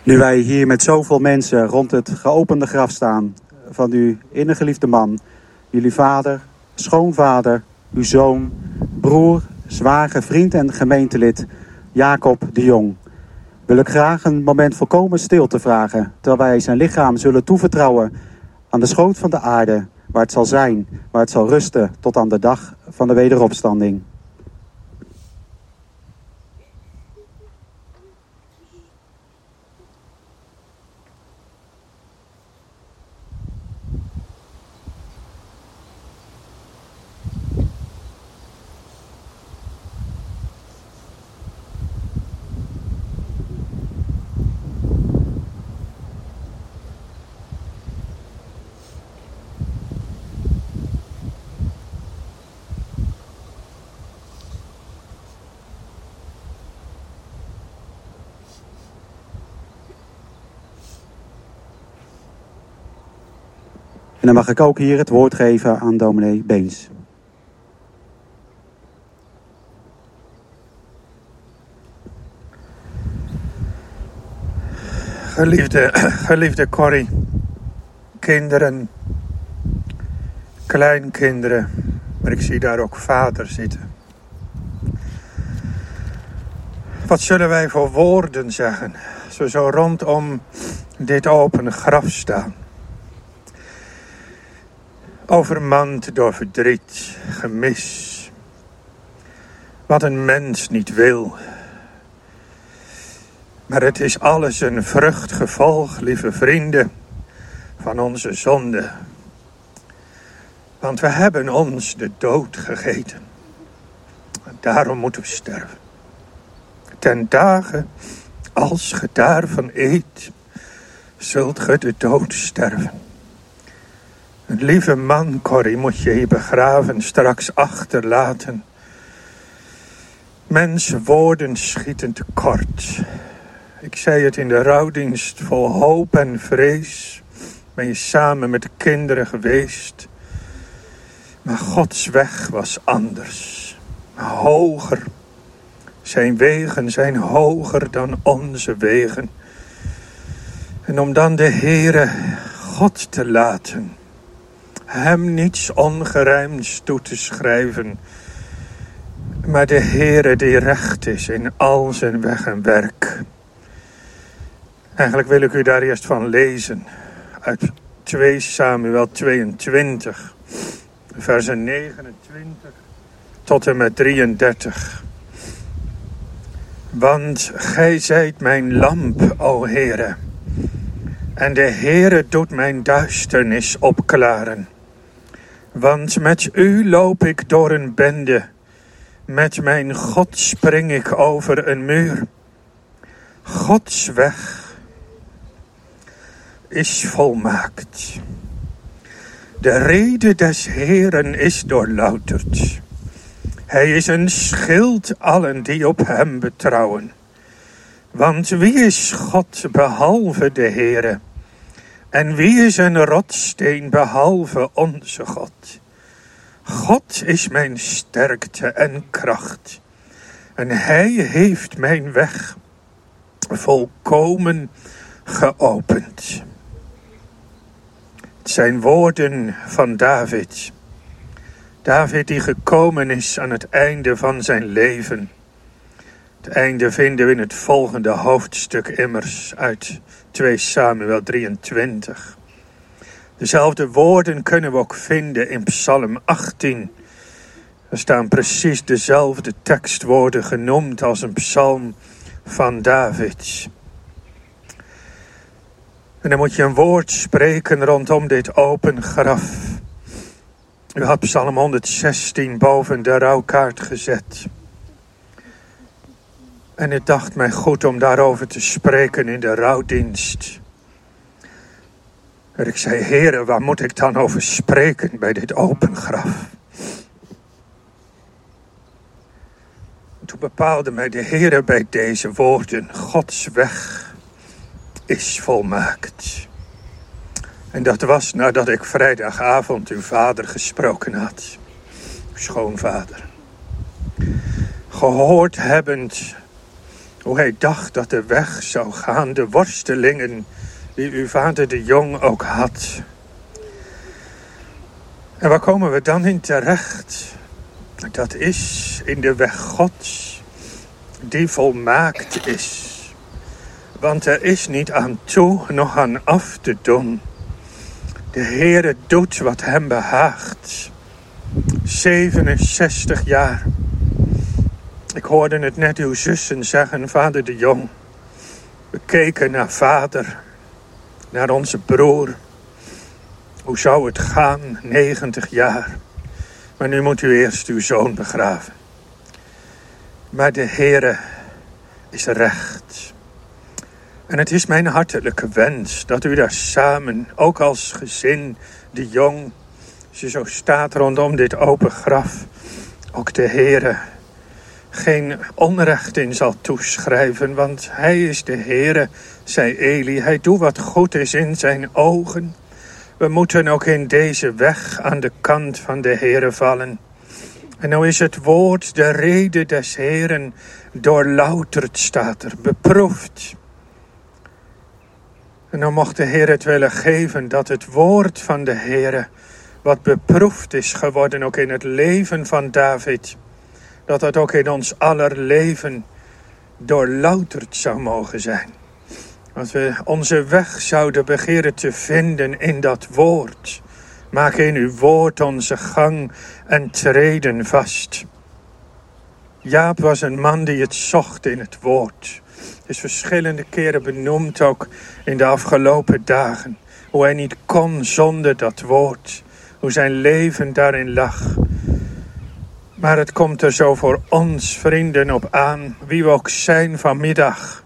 Nu wij hier met zoveel mensen rond het geopende graf staan van uw innergeliefde man, jullie vader, schoonvader, uw zoon, broer, zwager, vriend en gemeentelid Jacob de Jong, wil ik graag een moment volkomen stilte vragen, terwijl wij zijn lichaam zullen toevertrouwen aan de schoot van de aarde, waar het zal zijn, waar het zal rusten tot aan de dag van de wederopstanding. En dan mag ik ook hier het woord geven aan dominee Beens. Geliefde Corrie, kinderen, kleinkinderen, maar ik zie daar ook vader zitten. Wat zullen wij voor woorden zeggen, als we zo rondom dit open graf staan? Overmand door verdriet, gemis. Wat een mens niet wil. Maar het is alles een vruchtgevolg, lieve vrienden, van onze zonde. Want we hebben ons de dood gegeten. En daarom moeten we sterven. Ten dagen, als ge daarvan eet, zult ge de dood sterven. Een lieve man, Corrie, moet je hier begraven, straks achterlaten. Mensenwoorden schieten tekort. Ik zei het in de rouwdienst, vol hoop en vrees ben je samen met de kinderen geweest. Maar Gods weg was anders, hoger. Zijn wegen zijn hoger dan onze wegen. En om dan de Heere God te laten, hem niets ongerijmds toe te schrijven, maar de Heere die recht is in al zijn weg en werk. Eigenlijk wil ik u daar eerst van lezen, uit 2 Samuel 22, versen 29 tot en met 33. Want gij zijt mijn lamp, o Heere, en de Heere doet mijn duisternis opklaren. Want met u loop ik door een bende, met mijn God spring ik over een muur. Gods weg is volmaakt. De rede des Heeren is doorlouterd. Hij is een schild allen die op hem betrouwen. Want wie is God behalve de Heere? En wie is een rotssteen behalve onze God? God is mijn sterkte en kracht. En hij heeft mijn weg volkomen geopend. Het zijn woorden van David. David die gekomen is aan het einde van zijn leven. Het einde vinden we in het volgende hoofdstuk immers uit 2 Samuel 23. Dezelfde woorden kunnen we ook vinden in Psalm 18. Er staan precies dezelfde tekstwoorden genoemd als een psalm van David. En dan moet je een woord spreken rondom dit open graf. U had Psalm 116 boven de rouwkaart gezet. En het dacht mij goed om daarover te spreken in de rouwdienst. En ik zei, Heere, waar moet ik dan over spreken bij dit open graf? Toen bepaalde mij de Heere bij deze woorden, Gods weg is volmaakt. En dat was nadat ik vrijdagavond uw vader gesproken had. Uw schoonvader. Gehoord hebbend Hoe hij dacht dat de weg zou gaan, de worstelingen die uw vader de Jong ook had. En waar komen we dan in terecht? Dat is in de weg Gods, die volmaakt is. Want er is niet aan toe, nog aan af te doen. De Heere doet wat hem behaagt. 67 jaar. Ik hoorde het net uw zussen zeggen, vader de Jong. We keken naar vader, naar onze broer. Hoe zou het gaan, 90 jaar. Maar nu moet u eerst uw zoon begraven. Maar de Heere is recht. En het is mijn hartelijke wens dat u daar samen, ook als gezin, de Jong, als je zo staat rondom dit open graf, ook de Heere geen onrecht in zal toeschrijven, want hij is de Heere, zei Eli. Hij doet wat goed is in zijn ogen. We moeten ook in deze weg aan de kant van de Heere vallen. En nou is het woord, de rede des Heeren, doorlouterd staat er, beproefd. En nou mocht de Heer het willen geven dat het woord van de Heere, wat beproefd is geworden ook in het leven van David, dat dat ook in ons aller leven doorlouterd zou mogen zijn. Als we onze weg zouden begeren te vinden in dat woord. Maak in uw woord onze gang en treden vast. Jaap was een man die het zocht in het woord. Het is verschillende keren benoemd ook in de afgelopen dagen. Hoe hij niet kon zonder dat woord. Hoe zijn leven daarin lag. Maar het komt er zo voor ons vrienden op aan. Wie we ook zijn vanmiddag.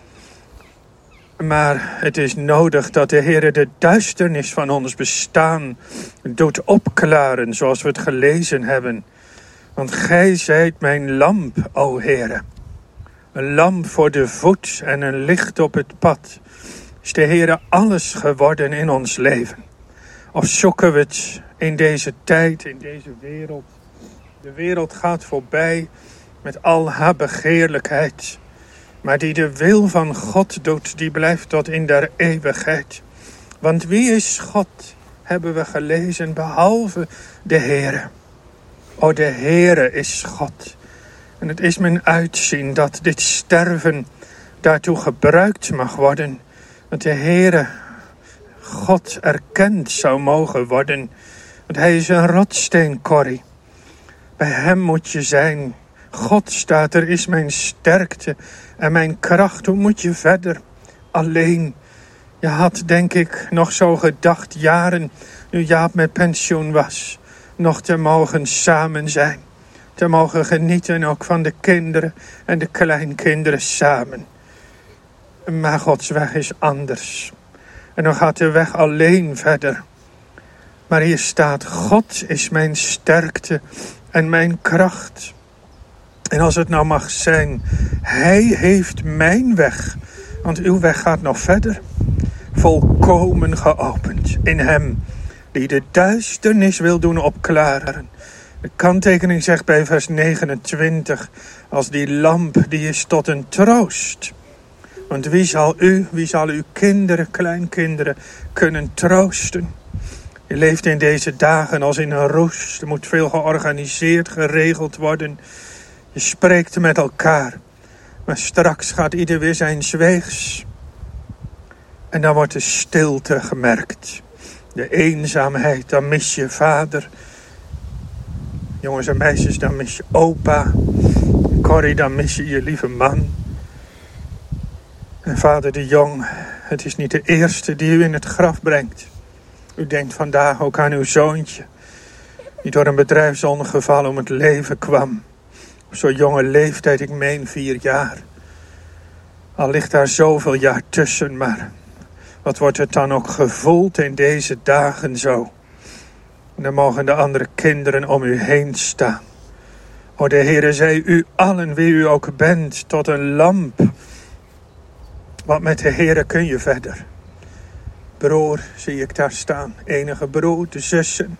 Maar het is nodig dat de Heere de duisternis van ons bestaan doet opklaren zoals we het gelezen hebben. Want gij zijt mijn lamp, o Heere. Een lamp voor de voet en een licht op het pad. Is de Heere alles geworden in ons leven? Of zoeken we het in deze tijd, in deze wereld? De wereld gaat voorbij met al haar begeerlijkheid. Maar die de wil van God doet, die blijft tot in der eeuwigheid. Want wie is God, hebben we gelezen, behalve de Heere. O, de Heere is God. En het is mijn uitzien dat dit sterven daartoe gebruikt mag worden. Dat de Heere God erkend zou mogen worden. Want hij is een rotsteen, Corrie. Bij hem moet je zijn. God staat er, is mijn sterkte en mijn kracht. Hoe moet je verder? Alleen. Je had, denk ik, nog zo gedacht, jaren, nu Jaap met pensioen was, nog te mogen samen zijn. Te mogen genieten ook van de kinderen en de kleinkinderen samen. Maar Gods weg is anders. En dan gaat de weg alleen verder. Maar hier staat, God is mijn sterkte en mijn kracht. En als het nou mag zijn, hij heeft mijn weg. Want uw weg gaat nog verder. Volkomen geopend in hem, die de duisternis wil doen opklaren. De kanttekening zegt bij vers 29, als die lamp, die is tot een troost. Want wie zal uw kinderen, kleinkinderen kunnen troosten? Je leeft in deze dagen als in een roes. Er moet veel georganiseerd, geregeld worden. Je spreekt met elkaar. Maar straks gaat ieder weer zijn weegs. En dan wordt de stilte gemerkt. De eenzaamheid, dan mis je vader. Jongens en meisjes, dan mis je opa. Corrie, dan mis je je lieve man. En vader de Jong, het is niet de eerste die u in het graf brengt. U denkt vandaag ook aan uw zoontje, die door een bedrijfsongeval om het leven kwam. Op zo'n jonge leeftijd, ik meen 4 jaar. Al ligt daar zoveel jaar tussen, maar wat wordt het dan ook gevoeld in deze dagen zo? En dan mogen de andere kinderen om u heen staan. O, de Heere zij u allen, wie u ook bent, tot een lamp. Want met de Heere kun je verder. Broer, zie ik daar staan. Enige broer, de zussen,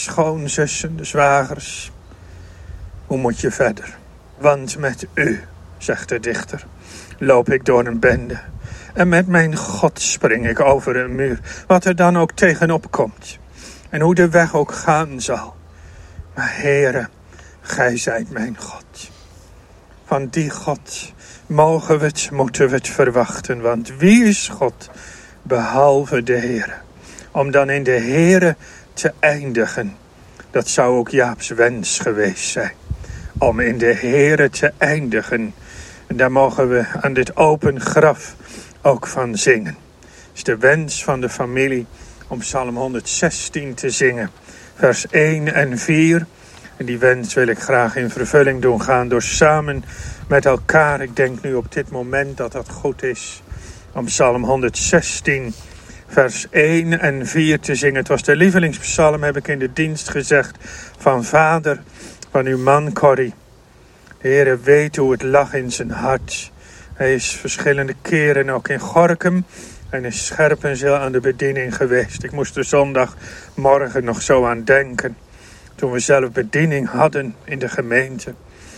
schoonzussen, de zwagers. Hoe moet je verder? Want met u zegt de dichter, loop ik door een bende. En met mijn God spring ik over een muur, wat er dan ook tegenop komt. En hoe de weg ook gaan zal. Maar Heere, gij zijt mijn God. Van die God moeten we het verwachten. Want wie is God behalve de Heere? Om dan in de Heere te eindigen. Dat zou ook Jaap's wens geweest zijn. Om in de Heere te eindigen. En daar mogen we aan dit open graf ook van zingen. Het is de wens van de familie om Psalm 116 te zingen. Vers 1 en 4. En die wens wil ik graag in vervulling doen gaan door samen met elkaar. Ik denk nu op dit moment dat dat goed is. Om Psalm 116 vers 1 en 4 te zingen. Het was de lievelingspsalm, heb ik in de dienst gezegd, van vader, van uw man Corrie. De Heere weet hoe het lag in zijn hart. Hij is verschillende keren ook in Gorinchem en is Scherpenzeel aan de bediening geweest. Ik moest er zondagmorgen nog zo aan denken. Toen we zelf bediening hadden in de gemeente.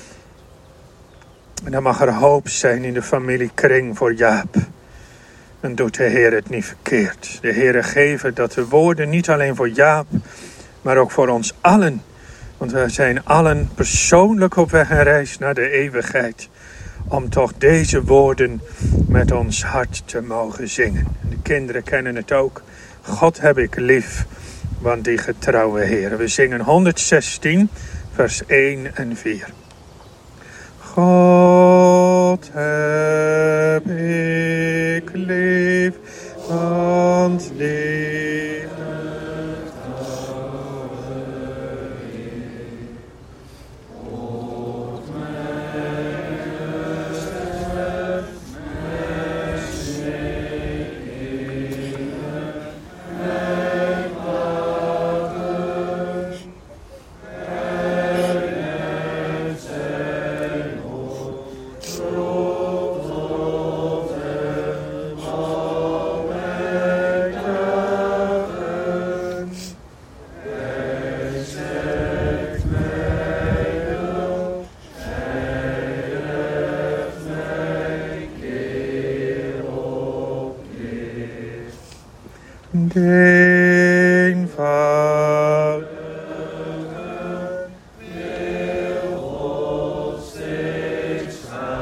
En dan mag er hoop zijn in de familiekring voor Jaap. Dan doet de Heer het niet verkeerd. De Heere geven dat de woorden niet alleen voor Jaap, maar ook voor ons allen. Want wij zijn allen persoonlijk op weg en reis naar de eeuwigheid. Om toch deze woorden met ons hart te mogen zingen. De kinderen kennen het ook. God heb ik lief, want die getrouwe Heer. We zingen 116, vers 1 en 4. God heb ik lief, want die den Vader wil ons steeds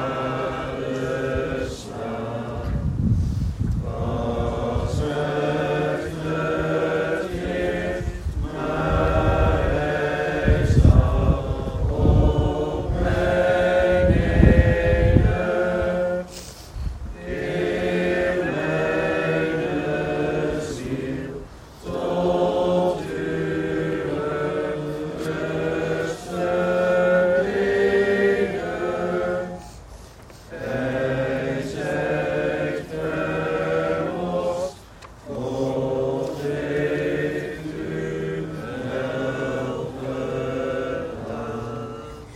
gadeslaan. Was het gift, maar hij zal op mij nemen. In mijn ziel tot uw rust verleden. Hij zegt verlost, God heeft u wel gedaan.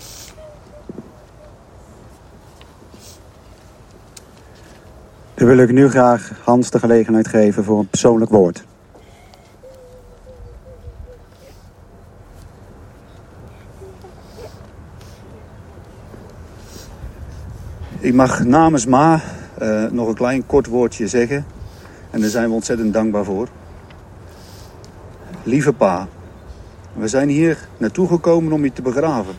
Dan wil ik nu graag Hans de gelegenheid geven voor een persoonlijk woord. Ik mag namens Ma nog een klein kort woordje zeggen. En daar zijn we ontzettend dankbaar voor. Lieve Pa, we zijn hier naartoe gekomen om je te begraven.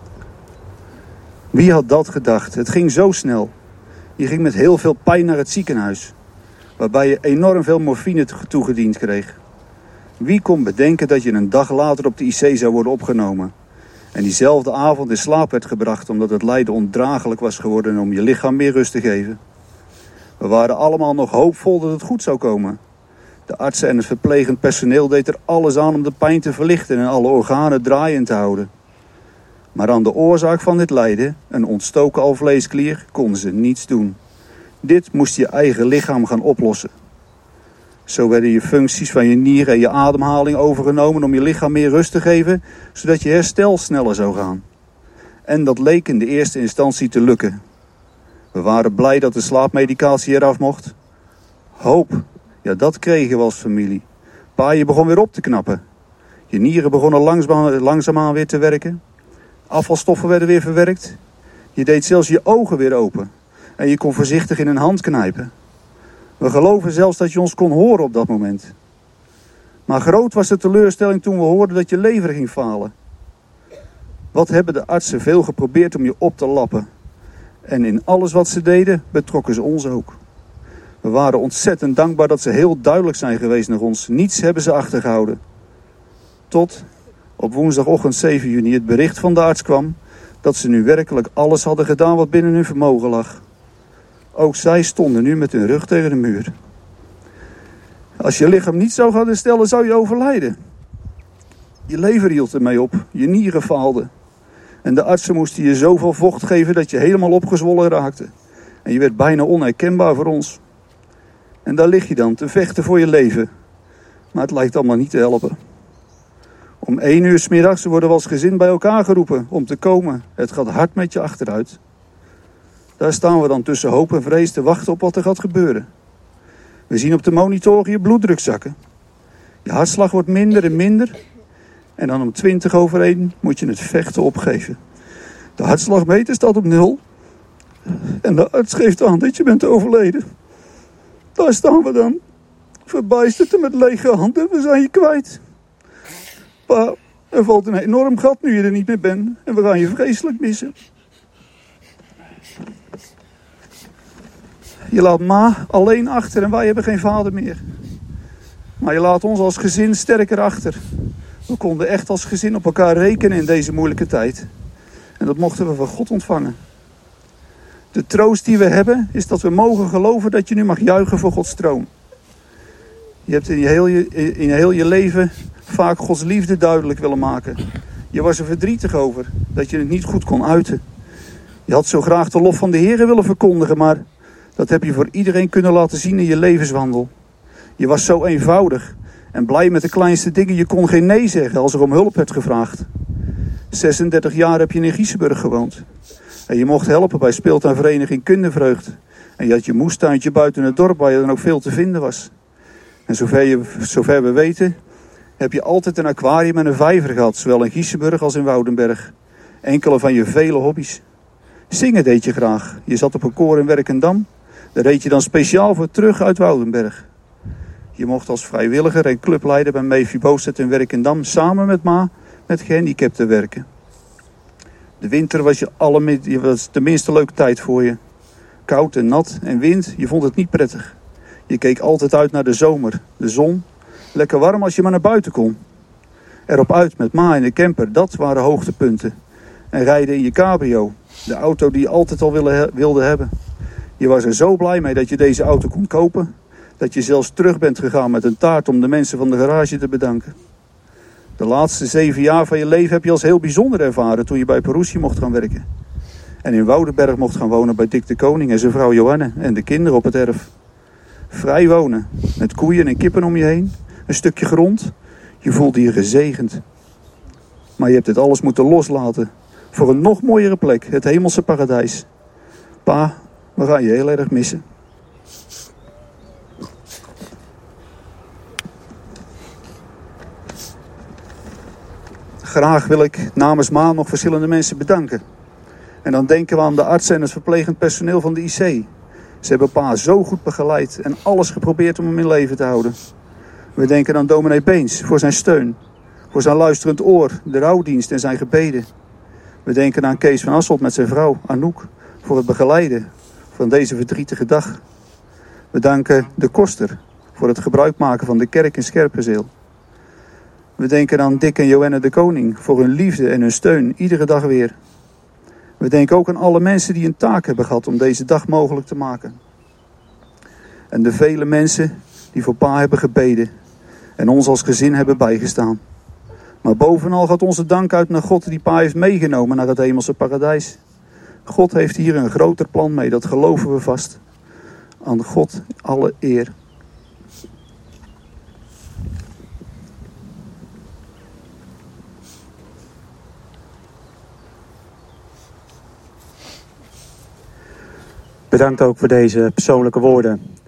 Wie had dat gedacht? Het ging zo snel. Je ging met heel veel pijn naar het ziekenhuis. Waarbij je enorm veel morfine toegediend kreeg. Wie kon bedenken dat je een dag later op de IC zou worden opgenomen? En diezelfde avond in slaap werd gebracht omdat het lijden ondraaglijk was geworden om je lichaam meer rust te geven. We waren allemaal nog hoopvol dat het goed zou komen. De artsen en het verplegend personeel deed er alles aan om de pijn te verlichten en alle organen draaiend te houden. Maar aan de oorzaak van dit lijden, een ontstoken alvleesklier, konden ze niets doen. Dit moest je eigen lichaam gaan oplossen. Zo werden je functies van je nieren en je ademhaling overgenomen om je lichaam meer rust te geven, zodat je herstel sneller zou gaan. En dat leek in de eerste instantie te lukken. We waren blij dat de slaapmedicatie eraf mocht. Hoop, ja, dat kregen we als familie. Pa, je begon weer op te knappen. Je nieren begonnen langzaamaan weer te werken. Afvalstoffen werden weer verwerkt. Je deed zelfs je ogen weer open. En je kon voorzichtig in een hand knijpen. We geloven zelfs dat je ons kon horen op dat moment. Maar groot was de teleurstelling toen we hoorden dat je lever ging falen. Wat hebben de artsen veel geprobeerd om je op te lappen. En in alles wat ze deden, betrokken ze ons ook. We waren ontzettend dankbaar dat ze heel duidelijk zijn geweest naar ons. Niets hebben ze achtergehouden. Tot op woensdagochtend 7 juni het bericht van de arts kwam dat ze nu werkelijk alles hadden gedaan wat binnen hun vermogen lag. Ook zij stonden nu met hun rug tegen de muur. Als je lichaam niet zou gaan herstellen, zou je overlijden. Je lever hield ermee op, je nieren faalden. En de artsen moesten je zoveel vocht geven dat je helemaal opgezwollen raakte. En je werd bijna onherkenbaar voor ons. En daar lig je dan, te vechten voor je leven. Maar het lijkt allemaal niet te helpen. Om 1 uur 's middags worden we als gezin bij elkaar geroepen om te komen. Het gaat hard met je achteruit. Daar staan we dan tussen hoop en vrees te wachten op wat er gaat gebeuren. We zien op de monitor je bloeddruk zakken. Je hartslag wordt minder en minder. En dan om 1:20 moet je het vechten opgeven. De hartslagmeter staat op 0. En de arts geeft aan dat je bent overleden. Daar staan we dan. Verbijsterd en met lege handen. We zijn je kwijt. Pa, er valt een enorm gat nu je er niet meer bent. En we gaan je vreselijk missen. Je laat ma alleen achter en wij hebben geen vader meer. Maar je laat ons als gezin sterker achter. We konden echt als gezin op elkaar rekenen in deze moeilijke tijd. En dat mochten we van God ontvangen. De troost die we hebben is dat we mogen geloven dat je nu mag juichen voor Gods troon. Je hebt in heel je leven vaak Gods liefde duidelijk willen maken. Je was er verdrietig over dat je het niet goed kon uiten. Je had zo graag de lof van de Heer willen verkondigen, maar dat heb je voor iedereen kunnen laten zien in je levenswandel. Je was zo eenvoudig en blij met de kleinste dingen. Je kon geen nee zeggen als er om hulp werd gevraagd. 36 jaar heb je in Giessenburg gewoond. En je mocht helpen bij speeltuinvereniging Kindervreugd. En je had je moestuintje buiten het dorp waar je dan ook veel te vinden was. En zover we weten, heb je altijd een aquarium en een vijver gehad. Zowel in Giessenburg als in Woudenberg. Enkele van je vele hobby's. Zingen deed je graag. Je zat op een koor in Werkendam. Daar reed je dan speciaal voor terug uit Woudenberg. Je mocht als vrijwilliger en clubleider bij Mephibosheth in Werkendam samen met ma met gehandicapten werken. De winter was was de minste leuke tijd voor je. Koud en nat en wind, je vond het niet prettig. Je keek altijd uit naar de zomer, de zon. Lekker warm als je maar naar buiten kon. Erop uit met ma in de camper, dat waren hoogtepunten. En rijden in je cabrio, de auto die je altijd al wilde hebben. Je was er zo blij mee dat je deze auto kon kopen, dat je zelfs terug bent gegaan met een taart om de mensen van de garage te bedanken. De laatste 7 jaar van je leven heb je als heel bijzonder ervaren toen je bij Peroussi mocht gaan werken. En in Woudenberg mocht gaan wonen bij Dick de Koning en zijn vrouw Johanne en de kinderen op het erf. Vrij wonen, met koeien en kippen om je heen, een stukje grond. Je voelde je gezegend. Maar je hebt dit alles moeten loslaten voor een nog mooiere plek, het hemelse paradijs. Pa, we gaan je heel erg missen. Graag wil ik namens ma nog verschillende mensen bedanken. En dan denken we aan de artsen en het verplegend personeel van de IC. Ze hebben pa zo goed begeleid en alles geprobeerd om hem in leven te houden. We denken aan dominee Beens voor zijn steun, voor zijn luisterend oor, de rouwdienst en zijn gebeden. We denken aan Kees van Asselt met zijn vrouw Anouk voor het begeleiden van deze verdrietige dag. We danken de koster voor het gebruik maken van de kerk in Scherpenzeel. We denken aan Dick en Johanne de Koning voor hun liefde en hun steun iedere dag weer. We denken ook aan alle mensen die een taak hebben gehad om deze dag mogelijk te maken. En de vele mensen die voor pa hebben gebeden en ons als gezin hebben bijgestaan. Maar bovenal gaat onze dank uit naar God die pa heeft meegenomen naar het hemelse paradijs. God heeft hier een groter plan mee, dat geloven we vast. Aan God alle eer. Bedankt ook voor deze persoonlijke woorden.